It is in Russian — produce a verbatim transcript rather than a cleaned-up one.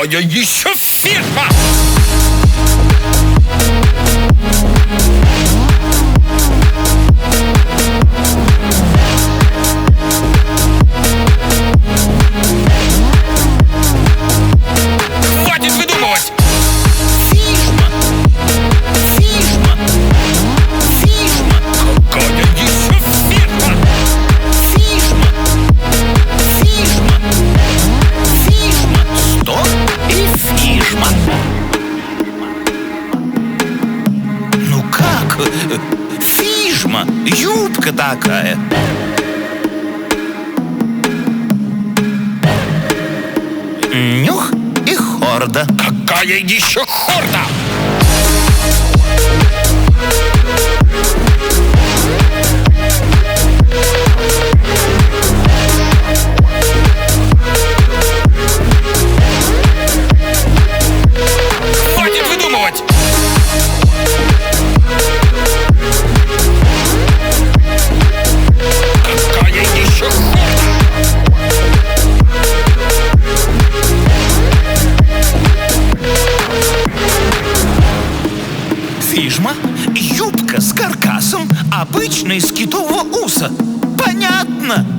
Какая еще фирма? Хватит выдумывать! Фишма! Фишма! Фишма! Какая еще фирма? Фишма! Фишма! Фишма! Что? И фишма! Ну как? Фишма! Юбка такая! Нюх и хорда. Какая еще хорда? Хватит выдумывать! Какая еще хорда? Фишма, юбка с каркасом обычной с китового уса. Понятно.